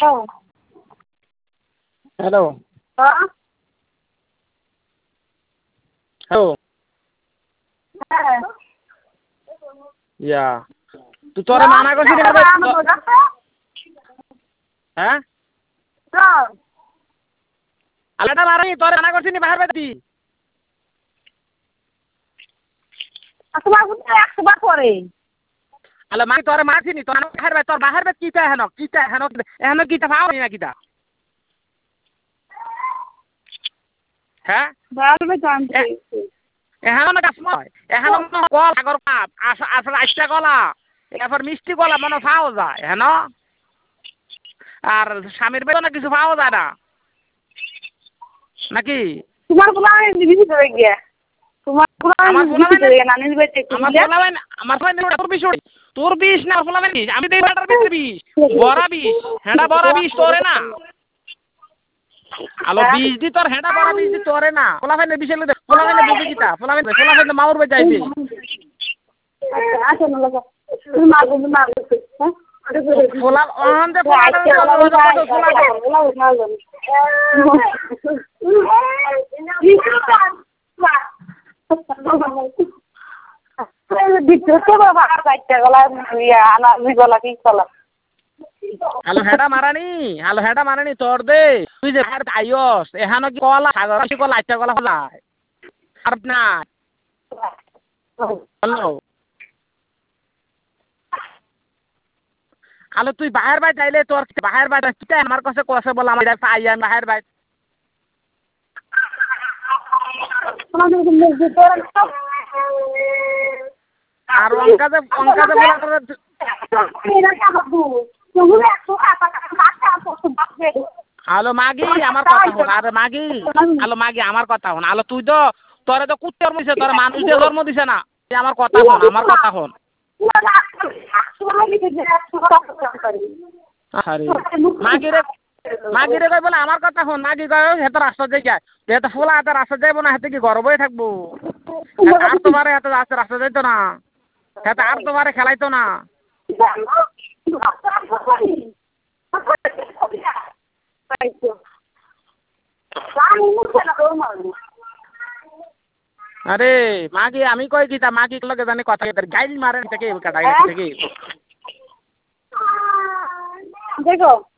hello hello ইয়া তুই তোরে মানা করছিস হ্যাঁ আলাদা মারি তোরে মানা করছিস বাহির বাইতি একবার পরে আলো মাই তোরে মারছিনি তোর বাহির বাইত কিটা হেন কিটা পাও না কিটা হ্যাঁ বারবার জানতে এখানে না কাসময় এখানে কল আগর কাপ আসলে আইসটা গলা এরপর মিষ্টি গলা মনে পাওয়া যায় হ্যাঁ আর স্বামীর বেতনে কিছু পাওয়া যায় না নাকি তোমার বলা বিজি ধরে গিয়া তোমার তোর বিষ না আমি দেই বাটার ভিতরে বিষ বড়া বিষ হেডা বড়া বিষ তোরে না আলো বিষ দি তোর হেডা বড়া বিষ দি তোরে না পোলাফাইনে বিষ এলে পোলাফাইনে বুঝি কিটা পোলাফাইনে মাউর বে যাইবে আচ্ছা না লাগা তুমি মারবে পোলা অহন দে পোলাটা আলো হেডা মারানি তোর দে তুই যে আইস এখানে কি কলা কলা আচ্ছা কলা ফলাই আর না হ্যালো আলো তুই বাহির বাইট যাইলে তোর বাহির বাইট কিটা আমার কাছে কসে বল আমার পাই আমি বাহির বাইট আর অঙ্কাতে আলো মাগি আমার কথা হন আরে মাগি আলো মাগি আমার কথা হন আলো তুই তো তোরে তো কুত্তর মিছে তোর মানুষ দিয়ে জন্ম দিছে না আমার কথা হন আরে মাগিরে কই বলে আমার কথা হন মাগি কয় হেতে রাস্তা যাই যায় হেতে ফুলা হাতে রাস্তা যাইব না হেতে কি গর্বই থাকবো আর তোমারে হেতে রাস্তা যাইতো না হেতে আর তোমারে খেলাইতো না আরে মাগি আমি কই কি তা মাগি লগে জানি কথা গাইল মারেন থেকে কাটা থেকে দেখো